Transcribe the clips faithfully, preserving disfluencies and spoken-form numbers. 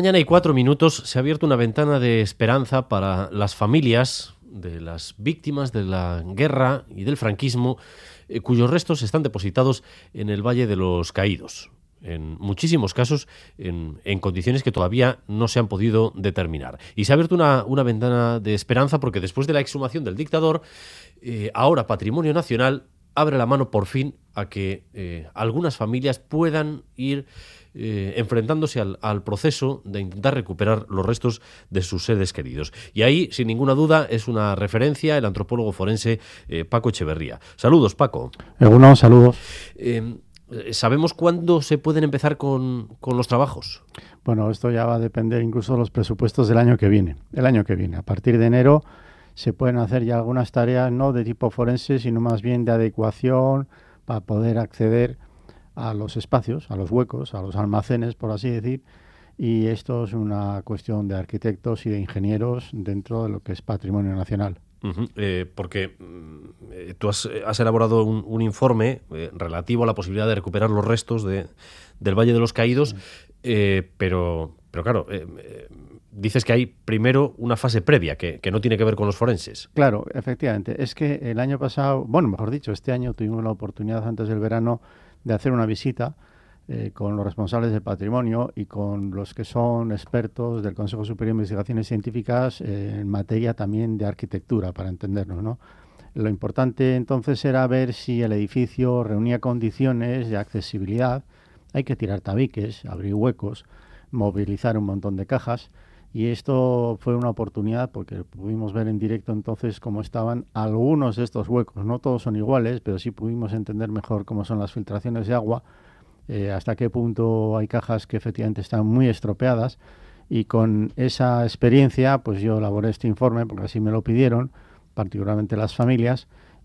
mañana y cuatro minutos se ha abierto una ventana de esperanza para las familias de las víctimas de la guerra y del franquismo, eh, cuyos restos están depositados en el Valle de los Caídos. En muchísimos casos en, en condiciones que todavía no se han podido determinar. Y se ha abierto una, una ventana de esperanza porque después de la exhumación del dictador, eh, ahora Patrimonio Nacional abre la mano por fin a que eh, algunas familias puedan ir eh, enfrentándose al, al proceso de intentar recuperar los restos de sus seres queridos. Y ahí, sin ninguna duda, es una referencia el antropólogo forense eh, Paco Echeverría. Saludos, Paco. Algunos saludos. Eh, ¿Sabemos cuándo se pueden empezar con, con los trabajos? Bueno, esto ya va a depender incluso de los presupuestos del año que viene. El año que viene, a partir de enero, se pueden hacer ya algunas tareas no de tipo forense, sino más bien de adecuación para poder acceder a los espacios, a los huecos, a los almacenes, por así decir. Y esto es una cuestión de arquitectos y de ingenieros dentro de lo que es Patrimonio Nacional. Uh-huh. Eh, porque eh, tú has, has elaborado un, un informe eh, relativo a la posibilidad de recuperar los restos de, del Valle de los Caídos, eh, pero, pero claro, eh, eh, dices que hay primero una fase previa que, que no tiene que ver con los forenses. Claro, efectivamente. Es que el año pasado, bueno, mejor dicho, este año tuvimos la oportunidad antes del verano de hacer una visita eh, con los responsables del patrimonio y con los que son expertos del Consejo Superior de Investigaciones Científicas eh, en materia también de arquitectura, para entendernos, ¿no? Lo importante entonces era ver si el edificio reunía condiciones de accesibilidad. Hay que tirar tabiques, abrir huecos, movilizar un montón de cajas. Y esto fue una oportunidad porque pudimos ver en directo entonces cómo estaban algunos de estos huecos. No todos son iguales, pero sí pudimos entender mejor cómo son las filtraciones de agua, eh, hasta qué punto hay cajas que efectivamente están muy estropeadas. Y con esa experiencia, pues yo elaboré este informe porque así me lo pidieron, particularmente las familias.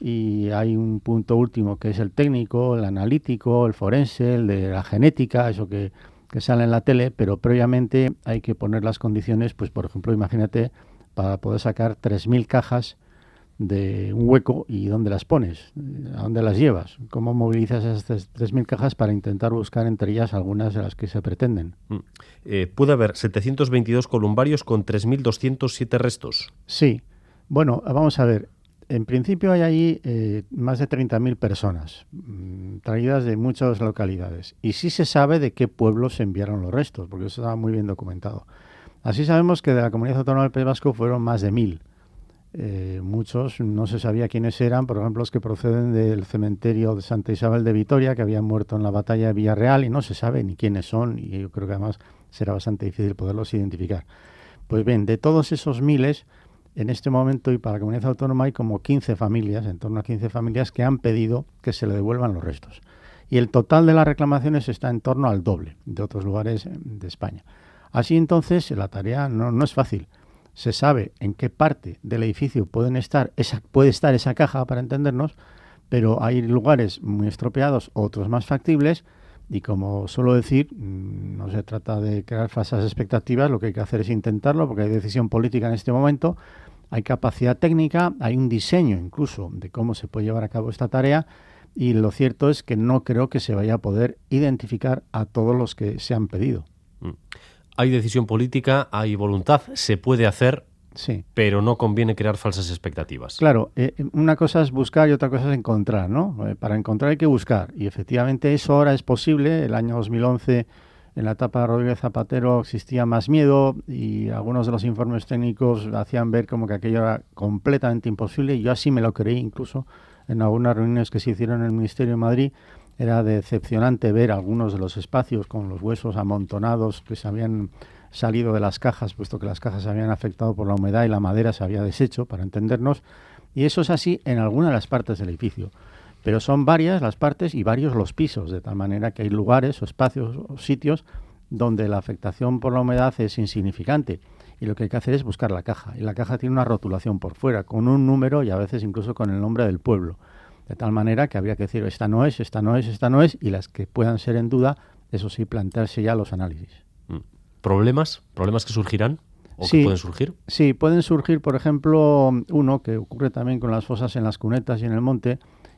Y hay un punto último que es el técnico, el analítico, el forense, el de la genética, eso que... que sale en la tele, pero previamente hay que poner las condiciones, pues por ejemplo, imagínate, para poder sacar tres mil cajas de un hueco y ¿dónde las pones? ¿A dónde las llevas? ¿Cómo movilizas esas tres mil cajas para intentar buscar entre ellas algunas de las que se pretenden? Mm. Eh, puede haber setecientos veintidós columbarios con tres mil doscientos siete restos. Sí. Bueno, vamos a ver. En principio hay ahí eh, más de treinta mil personas mmm, traídas de muchas localidades y sí se sabe de qué pueblos se enviaron los restos, porque eso estaba muy bien documentado. Así sabemos que de la Comunidad Autónoma del País Vasco fueron más de mil. Eh, muchos no se sabía quiénes eran, por ejemplo los que proceden del cementerio de Santa Isabel de Vitoria, que habían muerto en la batalla de Villarreal y no se sabe ni quiénes son y yo creo que además será bastante difícil poderlos identificar. Pues bien, de todos esos miles... En este momento y para la Comunidad Autónoma hay como quince familias, en torno a quince familias que han pedido que se le devuelvan los restos. Y el total de las reclamaciones está en torno al doble de otros lugares de España. Así entonces la tarea no, no es fácil. Se sabe en qué parte del edificio pueden estar esa, puede estar esa caja, para entendernos, pero hay lugares muy estropeados, otros más factibles. Y como suelo decir, no se trata de crear falsas expectativas, lo que hay que hacer es intentarlo, porque hay decisión política en este momento, hay capacidad técnica, hay un diseño incluso de cómo se puede llevar a cabo esta tarea, y lo cierto es que no creo que se vaya a poder identificar a todos los que se han pedido. Hay decisión política, hay voluntad, se puede hacer, sí, pero no conviene crear falsas expectativas. Claro, eh, una cosa es buscar y otra cosa es encontrar, ¿no? Eh, para encontrar hay que buscar, y efectivamente eso ahora es posible. El año dos mil once, en la etapa de Rodríguez Zapatero, existía más miedo y algunos de los informes técnicos hacían ver como que aquello era completamente imposible, y yo así me lo creí incluso en algunas reuniones que se hicieron en el Ministerio de Madrid. Era decepcionante ver algunos de los espacios con los huesos amontonados que se habían salido de las cajas, puesto que las cajas se habían afectado por la humedad y la madera se había deshecho, para entendernos, y eso es así en algunas de las partes del edificio. Pero son varias las partes y varios los pisos, de tal manera que hay lugares o espacios o sitios donde la afectación por la humedad es insignificante. Y lo que hay que hacer es buscar la caja. Y la caja tiene una rotulación por fuera, con un número y a veces incluso con el nombre del pueblo. De tal manera que habría que decir, esta no es, esta no es, esta no es, y las que puedan ser en duda, eso sí, plantearse ya los análisis. ¿Problemas? ¿Problemas que surgirán? ¿O sí, que pueden surgir? Sí, pueden surgir, por ejemplo, uno que ocurre también con las fosas en las cunetas y en el monte,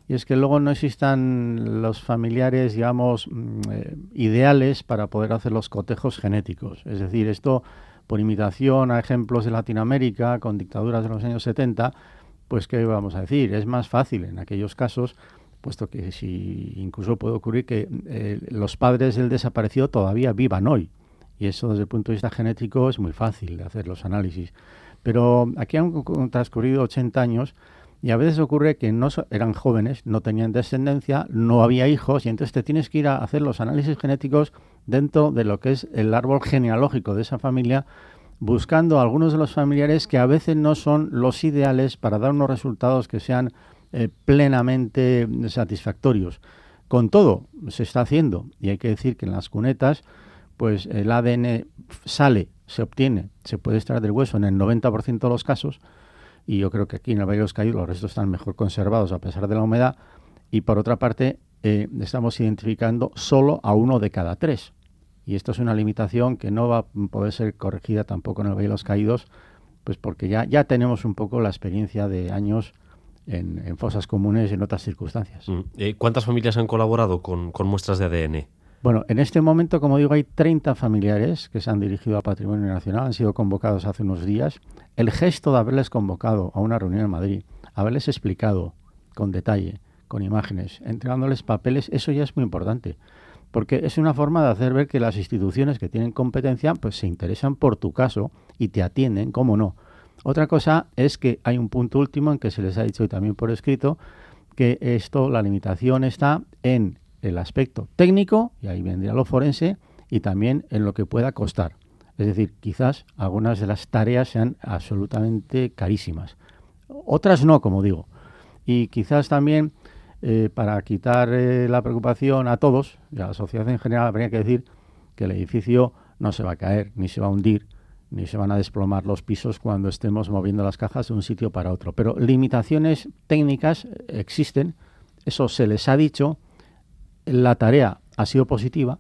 y es que luego no existan los familiares, digamos, eh, ideales para poder hacer los cotejos genéticos. Es decir, esto, por imitación a ejemplos de Latinoamérica, con dictaduras de los años setenta, pues qué vamos a decir, es más fácil en aquellos casos, puesto que si incluso puede ocurrir que eh, los padres del desaparecido todavía vivan hoy. Y eso desde el punto de vista genético es muy fácil de hacer los análisis. Pero aquí han transcurrido ochenta años y a veces ocurre que no so- eran jóvenes, no tenían descendencia, no había hijos y entonces te tienes que ir a hacer los análisis genéticos dentro de lo que es el árbol genealógico de esa familia, buscando algunos de los familiares que a veces no son los ideales para dar unos resultados que sean eh, plenamente satisfactorios. Con todo, se está haciendo y hay que decir que en las cunetas pues el A D N sale, se obtiene, se puede extraer del hueso en el noventa por ciento de los casos, y yo creo que aquí en el Valle de los Caídos los restos están mejor conservados a pesar de la humedad, y por otra parte eh, estamos identificando solo a uno de cada tres. Y esto es una limitación que no va a poder ser corregida tampoco en el Valle de los Caídos, pues porque ya, ya tenemos un poco la experiencia de años en, en fosas comunes y en otras circunstancias. Mm. Eh, ¿Cuántas familias han colaborado con, con muestras de A D N? Bueno, en este momento, como digo, hay treinta familiares que se han dirigido a Patrimonio Nacional, han sido convocados hace unos días. El gesto de haberles convocado a una reunión en Madrid, haberles explicado con detalle, con imágenes, entregándoles papeles, eso ya es muy importante, porque es una forma de hacer ver que las instituciones que tienen competencia pues se interesan por tu caso y te atienden, cómo no. Otra cosa es que hay un punto último en que se les ha dicho y también por escrito que esto, la limitación está en el aspecto técnico, y ahí vendría lo forense, y también en lo que pueda costar. Es decir, quizás algunas de las tareas sean absolutamente carísimas. Otras no, como digo. Y quizás también, eh, para quitar eh, la preocupación a todos, y a la sociedad en general, habría que decir que el edificio no se va a caer, ni se va a hundir, ni se van a desplomar los pisos cuando estemos moviendo las cajas de un sitio para otro. Pero limitaciones técnicas existen, eso se les ha dicho. La tarea ha sido positiva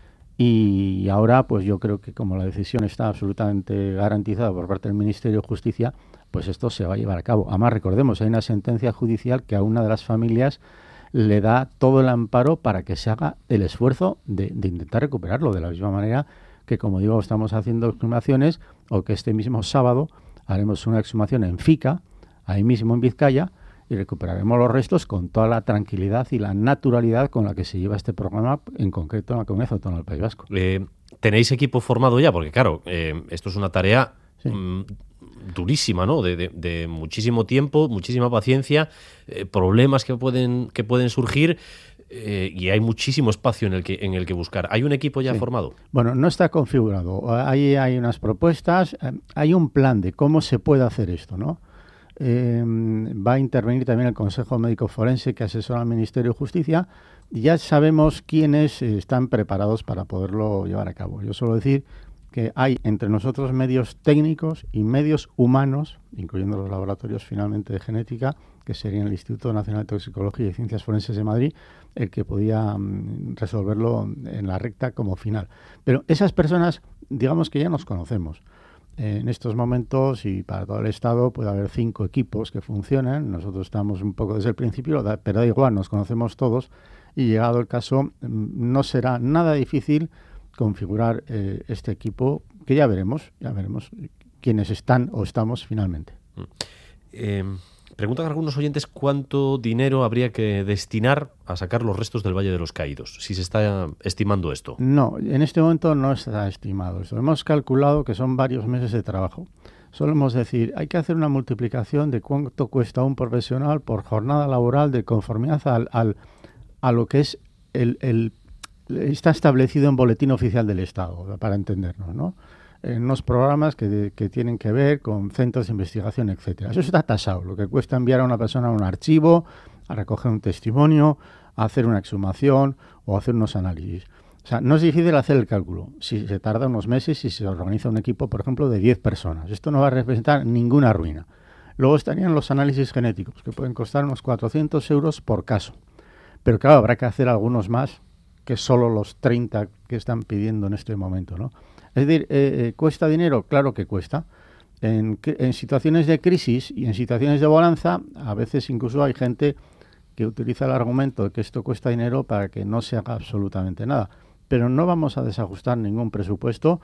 y ahora pues yo creo que como la decisión está absolutamente garantizada por parte del Ministerio de Justicia, pues esto se va a llevar a cabo. Además, recordemos, hay una sentencia judicial que a una de las familias le da todo el amparo para que se haga el esfuerzo de, de intentar recuperarlo, de la misma manera que, como digo, estamos haciendo exhumaciones, o que este mismo sábado haremos una exhumación en Fica, ahí mismo en Vizcaya, y recuperaremos los restos con toda la tranquilidad y la naturalidad con la que se lleva este programa, en concreto en la Comunidad Autónoma del País Vasco. Eh, ¿Tenéis equipo formado ya? Porque claro, eh, esto es una tarea Sí. mmm, durísima, ¿no? De, de, de muchísimo tiempo, muchísima paciencia, eh, problemas que pueden, que pueden surgir, eh, y hay muchísimo espacio en el que, en el que buscar. ¿Hay un equipo ya Sí. formado? Bueno, no está configurado. Ahí hay unas propuestas, eh, hay un plan de cómo se puede hacer esto, ¿no? Eh, va a intervenir también el Consejo Médico Forense que asesora al Ministerio de Justicia, y ya sabemos quiénes eh, están preparados para poderlo llevar a cabo. Yo suelo decir que hay entre nosotros medios técnicos y medios humanos, incluyendo los laboratorios finalmente de genética, que serían el Instituto Nacional de Toxicología y Ciencias Forenses de Madrid, el que podía um, resolverlo en la recta como final. Pero esas personas, digamos que ya nos conocemos. En estos momentos y para todo el Estado puede haber cinco equipos que funcionan. Nosotros estamos un poco desde el principio, pero da igual, nos conocemos todos, y llegado el caso no será nada difícil configurar eh, este equipo, que ya veremos, ya veremos quiénes están o estamos finalmente. Eh, preguntan algunos oyentes cuánto dinero habría que destinar a sacar los restos del Valle de los Caídos, si se está estimando esto. No, en este momento no está estimado esto. Hemos calculado que son varios meses de trabajo. Solemos decir, hay que hacer una multiplicación de cuánto cuesta un profesional por jornada laboral de conformidad al, al, a lo que es el, el está establecido en Boletín Oficial del Estado, para entendernos, ¿no? En unos programas que, que tienen que ver con centros de investigación, etcétera. Eso está tasado, lo que cuesta enviar a una persona a un archivo, a recoger un testimonio, a hacer una exhumación o a hacer unos análisis. O sea, no es difícil hacer el cálculo. Si se tarda unos meses y se organiza un equipo, por ejemplo, de diez personas. Esto no va a representar ninguna ruina. Luego estarían los análisis genéticos, que pueden costar unos cuatrocientos euros por caso. Pero claro, habrá que hacer algunos más que solo los treinta que están pidiendo en este momento, ¿no? Es decir, eh, ¿cuesta dinero? Claro que cuesta. En, en situaciones de crisis y en situaciones de bonanza, a veces incluso hay gente que utiliza el argumento de que esto cuesta dinero para que no se haga absolutamente nada. Pero no vamos a desajustar ningún presupuesto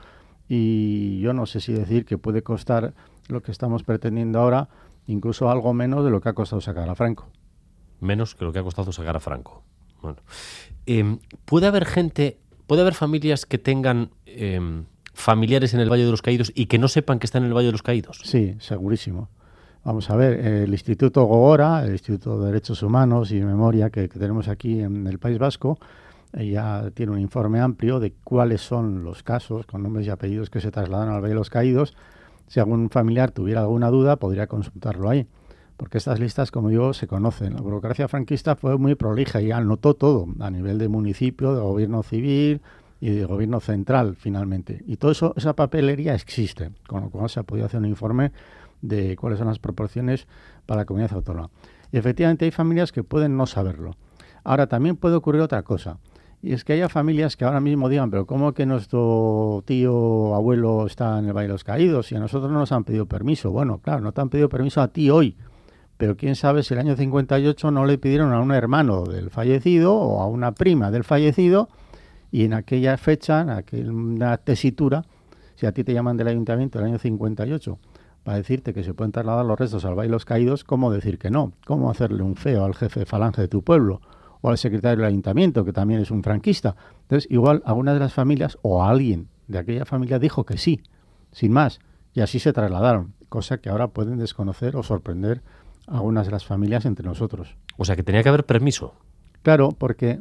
y yo no sé si decir que puede costar lo que estamos pretendiendo ahora, incluso algo menos de lo que ha costado sacar a Franco. Menos que lo que ha costado sacar a Franco. Bueno, eh, ¿puede haber gente, puede haber familias que tengan eh, familiares en el Valle de los Caídos y que no sepan que están en el Valle de los Caídos? Sí, segurísimo. Vamos a ver, el Instituto Gogora, el Instituto de Derechos Humanos y Memoria que, que tenemos aquí en el País Vasco, eh, ya tiene un informe amplio de cuáles son los casos con nombres y apellidos que se trasladan al Valle de los Caídos. Si algún familiar tuviera alguna duda, podría consultarlo ahí. Porque estas listas, como digo, se conocen. La burocracia franquista fue muy prolija y anotó todo a nivel de municipio, de gobierno civil y de gobierno central, finalmente. Y todo eso, esa papelería existe, con lo cual se ha podido hacer un informe de cuáles son las proporciones para la comunidad autónoma. Y efectivamente hay familias que pueden no saberlo. Ahora, también puede ocurrir otra cosa, y es que haya familias que ahora mismo digan, pero ¿cómo que nuestro tío o abuelo está en el Valle de los Caídos y a nosotros no nos han pedido permiso? Bueno, claro, no te han pedido permiso a ti hoy, pero quién sabe si el año cincuenta y ocho no le pidieron a un hermano del fallecido o a una prima del fallecido, y en aquella fecha, en aquella tesitura, si a ti te llaman del ayuntamiento del año cincuenta y ocho para decirte que se pueden trasladar los restos al Valle de los Caídos, ¿cómo decir que no? ¿Cómo hacerle un feo al jefe de falange de tu pueblo? O al secretario del ayuntamiento, que también es un franquista. Entonces, igual alguna de las familias o alguien de aquella familia dijo que sí, sin más, y así se trasladaron, cosa que ahora pueden desconocer o sorprender a algunas de las familias entre nosotros. O sea, que tenía que haber permiso. Claro, porque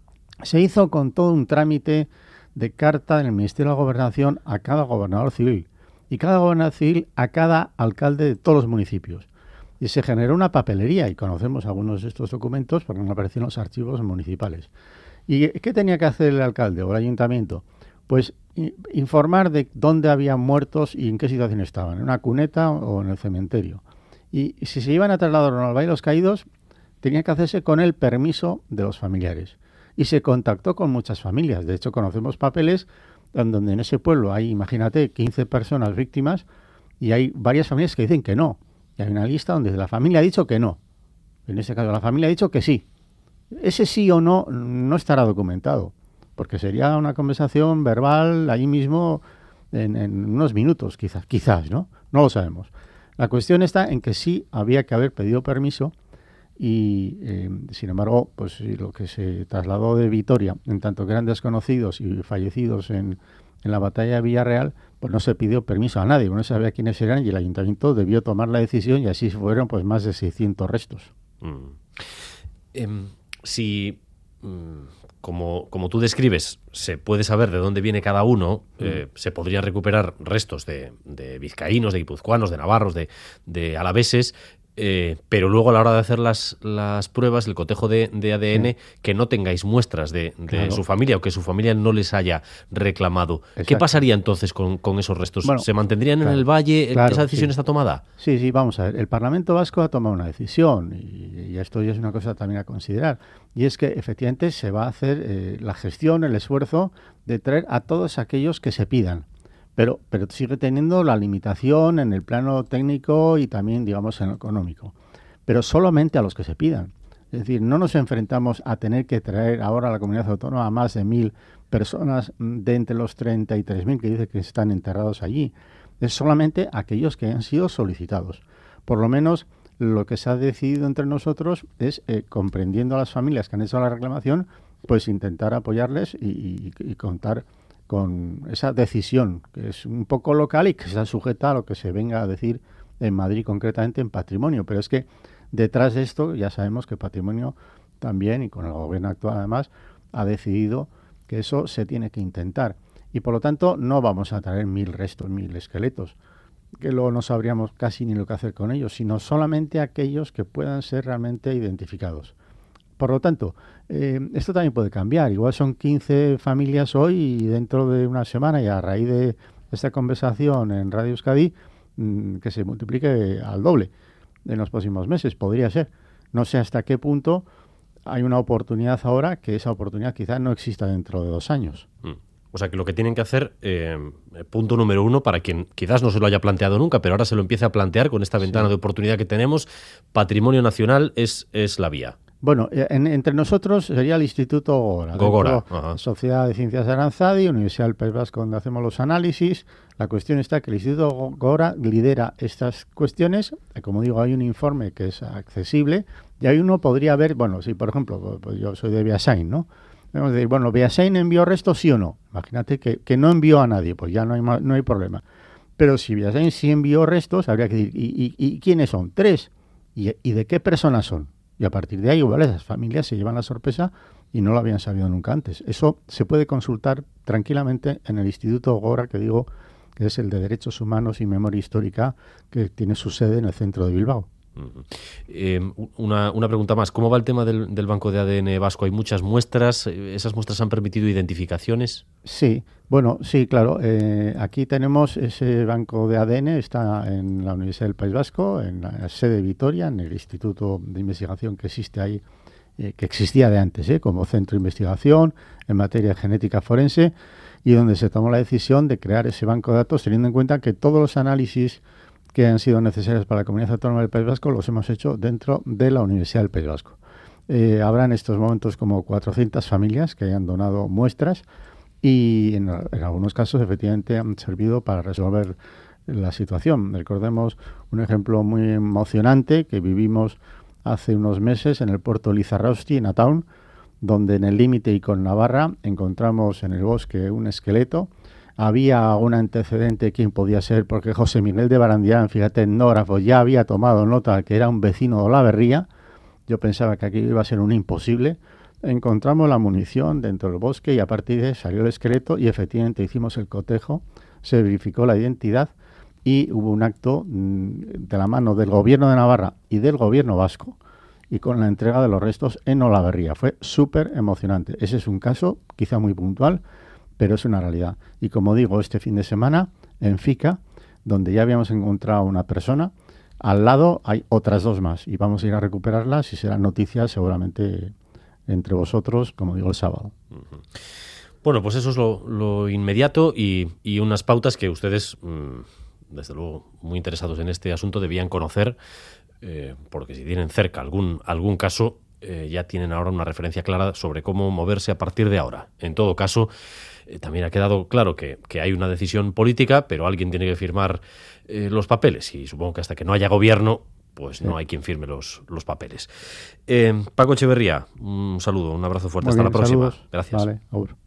se hizo con todo un trámite de carta del Ministerio de la Gobernación a cada gobernador civil y cada gobernador civil a cada alcalde de todos los municipios. Y se generó una papelería, y conocemos algunos de estos documentos porque han aparecido en los archivos municipales. ¿Y qué tenía que hacer el alcalde o el ayuntamiento? Pues informar de dónde había muertos y en qué situación estaban, en una cuneta o en el cementerio. Y si se iban a trasladar al Valle de los Caídos, tenía que hacerse con el permiso de los familiares. Y se contactó con muchas familias. De hecho, conocemos papeles en donde en ese pueblo hay, imagínate, quince personas víctimas y hay varias familias que dicen que no. Y hay una lista donde la familia ha dicho que no. En este caso, la familia ha dicho que sí. Ese sí o no no estará documentado, porque sería una conversación verbal allí mismo en, en unos minutos, quizás, quizás, ¿no? No lo sabemos. La cuestión está en que sí había que haber pedido permiso y, eh, sin embargo, pues lo que se trasladó de Vitoria, en tanto que eran desconocidos y fallecidos en, en la batalla de Villarreal, pues no se pidió permiso a nadie, no sabía quiénes eran y el ayuntamiento debió tomar la decisión y así fueron pues más de seiscientos restos. Mm. Eh, si, mm, como, como tú describes, se puede saber de dónde viene cada uno, mm. eh, se podría recuperar restos de, de vizcaínos, de guipuzcoanos, de navarros, de, de alaveses, Eh, pero luego a la hora de hacer las, las pruebas, el cotejo de, de A D N, sí. que no tengáis muestras de, de claro. su familia o que su familia no les haya reclamado. Exacto. ¿Qué pasaría entonces con, con esos restos? Bueno, ¿se mantendrían claro, en el valle? Claro, ¿Esa decisión sí. está tomada? Sí, sí, vamos a ver. El Parlamento Vasco ha tomado una decisión y, y esto ya es una cosa también a considerar. Y es que efectivamente se va a hacer eh, la gestión, el esfuerzo de traer a todos aquellos que se pidan. Pero, pero sigue teniendo la limitación en el plano técnico y también, digamos, en lo económico. Pero solamente a los que se pidan. Es decir, no nos enfrentamos a tener que traer ahora a la comunidad autónoma a más de mil personas de entre los treinta y tres mil que dice que están enterrados allí. Es solamente aquellos que han sido solicitados. Por lo menos lo que se ha decidido entre nosotros es, eh, comprendiendo a las familias que han hecho la reclamación, pues intentar apoyarles y, y, y contar con esa decisión, que es un poco local y que está sujeta a lo que se venga a decir en Madrid, concretamente en Patrimonio. Pero es que detrás de esto ya sabemos que Patrimonio también, y con el gobierno actual además, ha decidido que eso se tiene que intentar. Y por lo tanto no vamos a traer mil restos, mil esqueletos, que luego no sabríamos casi ni lo que hacer con ellos, sino solamente aquellos que puedan ser realmente identificados. Por lo tanto, eh, esto también puede cambiar. Igual son quince familias hoy y dentro de una semana, y a raíz de esta conversación en Radio Euskadi, mmm, que se multiplique al doble en los próximos meses. Podría ser. No sé hasta qué punto hay una oportunidad ahora que esa oportunidad quizás no exista dentro de dos años. Mm. O sea, que lo que tienen que hacer, eh, punto número uno, para quien quizás no se lo haya planteado nunca, pero ahora se lo empiece a plantear con esta ventana sí. de oportunidad que tenemos, Patrimonio Nacional es, es la vía. Bueno, en, entre nosotros sería el Instituto Gogora. Gogora. Dentro, Sociedad de Ciencias Aranzadi, Universidad del País Vasco, donde hacemos los análisis. La cuestión está que el Instituto Gogora lidera estas cuestiones. Como digo, hay un informe que es accesible y ahí uno podría ver, bueno, si por ejemplo, pues yo soy de Beasain, ¿no? Vamos a decir, bueno, ¿Beasain envió restos, sí o no? Imagínate que, que no envió a nadie, pues ya no hay, no hay problema. Pero si Beasain sí envió restos, habría que decir, ¿y, y, y quiénes son? Tres. ¿Y, ¿Y de qué personas son? Y a partir de ahí, igual, esas familias se llevan la sorpresa y no lo habían sabido nunca antes. Eso se puede consultar tranquilamente en el Instituto Gogora, que digo que es el de Derechos Humanos y Memoria Histórica, que tiene su sede en el centro de Bilbao. Uh-huh. Eh, una, una pregunta más. ¿Cómo va el tema del, del banco de A D N vasco? ¿Hay muchas muestras? ¿Esas muestras han permitido identificaciones? Sí, bueno, sí, claro. Eh, aquí tenemos ese banco de A D N, está en la Universidad del País Vasco, en la sede de Vitoria, en el Instituto de Investigación que existe ahí, eh, que existía de antes, eh, como centro de investigación en materia de genética forense, y donde se tomó la decisión de crear ese banco de datos, teniendo en cuenta que todos los análisis que han sido necesarios para la Comunidad Autónoma del País Vasco los hemos hecho dentro de la Universidad del País Vasco. Eh, habrá en estos momentos como cuatrocientas familias que hayan donado muestras y en, en algunos casos efectivamente han servido para resolver la situación. Recordemos un ejemplo muy emocionante que vivimos hace unos meses en el puerto Lizarrausti, en Ataun, donde en el límite y con Navarra encontramos en el bosque un esqueleto. Había algún antecedente quién podía ser, porque José Miguel de Barandiarán, fíjate, etnógrafo, ya había tomado nota que era un vecino de Olaverría. Yo pensaba que aquí iba a ser un imposible. Encontramos la munición dentro del bosque y a partir de ahí salió el esqueleto y efectivamente hicimos el cotejo, se verificó la identidad y hubo un acto mmm, de la mano del gobierno de Navarra y del gobierno vasco y con la entrega de los restos en Olaverría. Fue súper emocionante. Ese es un caso quizá muy puntual, pero es una realidad. Y como digo, este fin de semana en Fica, donde ya habíamos encontrado una persona, al lado hay otras dos más y vamos a ir a recuperarlas y serán noticias seguramente entre vosotros, como digo, el sábado. Uh-huh. Bueno, pues eso es lo, lo inmediato y, y unas pautas que ustedes, mmm, desde luego, muy interesados en este asunto, debían conocer, eh, porque si tienen cerca algún, algún caso, eh, ya tienen ahora una referencia clara sobre cómo moverse a partir de ahora. En todo caso, eh, también ha quedado claro que, que hay una decisión política, pero alguien tiene que firmar eh, los papeles y supongo que hasta que no haya gobierno, pues sí, no hay quien firme los, los papeles. Eh, Paco Echeverría, un saludo, un abrazo fuerte. Muy hasta bien, la próxima. Saludos. Gracias. Vale,